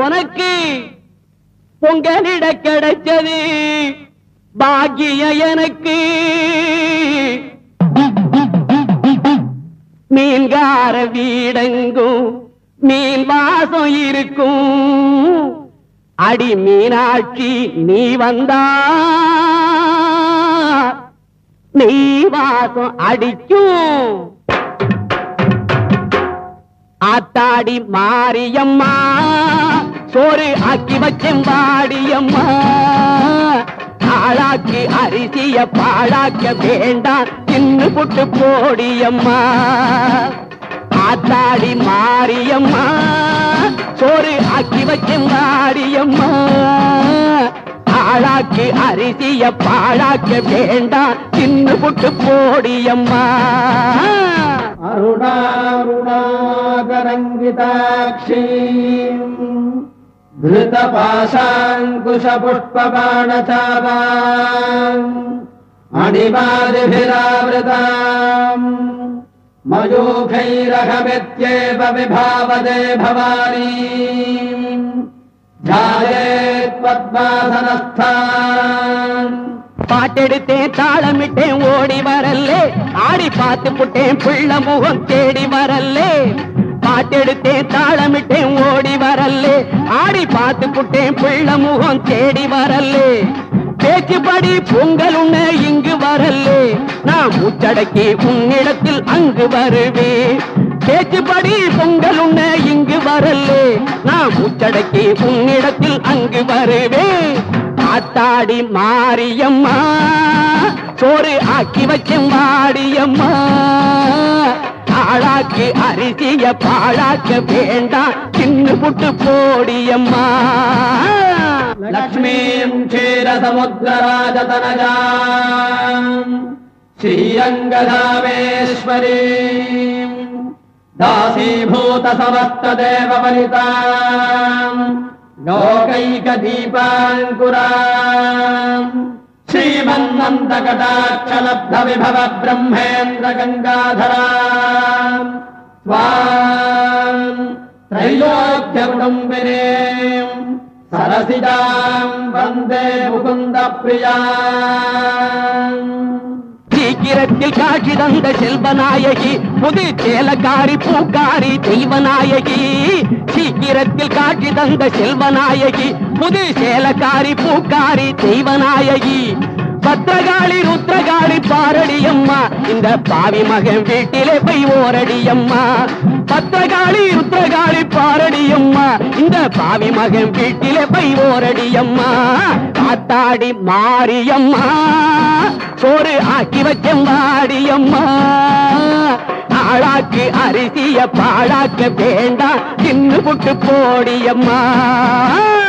உனக்கு பொங்கலிட கிடைச்சது பாக்கிய எனக்கு மீன்கார வீடெங்கும் மீன் வாசம் இருக்கும் அடி மீனாட்சி நீ வந்தா நீ வாசம் அடிக்கும் ஆத்தாடி மாரியம்மா சோறு ஆக்கி வச்செம்பாடியம்மா ஆளாக்கி அரிசிய பாழாக்க வேண்டாம் தின்னு புட்டு போடியம்மா ஆத்தாடி மாரியம்மா சோறு ஆக்கி வச்செம்பாடியம்மா ஆளாக்கி அரிசிய பாழாக்க வேண்டாம் தின்னு புட்டு போடியம்மா அருணாருணாகரங்கிதாட்சி धृतपाशाङ्कुशपुष्पबाणचापाम् अणिमादिभिरावृताम् मयूखैरहमित्येव विभावदे भवानी ध्यायेत्पद्मासनस्थान् பாட்டெடுத்தேன் தாளமிட்டேன் ஓடி வரல்லே ஆடி பார்த்து புட்டேன் பிள்ள முகம் தேடி வரல்லே பாட்டெடுத்தேன் தாளமிட்டேன் ஓடி வரல்லே ஆடி பார்த்து புட்டேன் பிள்ள முகம் தேடி வரல்லே பேச்சுப்படி பொங்கல் உண்ண இங்கு வரல்லே நான் மூச்சடக்கி உன்னிடத்தில் அங்கு வருவேன் பேச்சுப்படி பொங்கல் உண்ண இங்கு வரல்லே நான் மூச்சடக்கி உன்னிடத்தில் அங்கு வருவேன் ஆத்தாடி மாரியம்மா சோறு ஆக்கி வச்சேன் வாடியம்மா ஆளாக்கி அரிசிய பாழாக்க வேண்டாம் தின்னு புட்டு போடியம்மா லக்ஷ்மீம் க்ஷீரசமுத்திரராஜதனஜாம் ஸ்ரீரங்கதாமேஸ்வரீம் தாசீபூத சமஸ்த தேவவனிதாம் லோகைகதீபாங்குராம் श्रीमन्नन्दकटाक्षलब्ध विभव ब्रह्मेन्द्र गंगाधराम् स्वाम् त्रैलोक्यकुटुम्बिनीम् सरसिजाम् वन्दे मुकुन्द प्रियाम् சீக்கிரத்தில் காட்சி தந்த செல்வநாயகி புது சேலக்காரி பூக்காரி தெய்வநாயகி சீக்கிரத்தில் காட்சி தந்த செல்வநாயகி புது சேலக்காரி பூக்காரி தெய்வநாயகி பத்ரகாளி ருத்ரகாளி பாரடியம்மா இந்த பாவி மகன் வீட்டிலே போய் ஓரடியம்மா பத்ரகாளி ருத்ரகாளி பாரடியம்மா இந்த பாவி மகன் வீட்டிலே போய் ஓரடியம்மா ஆத்தாடி மாரியம்மா சோறு ஆக்கி வச்சேன் வாடியம்மா ஆளாக்கு அரிசிய பாழாக்க வேண்டாம் தின்னு புட்டு போடியம்மா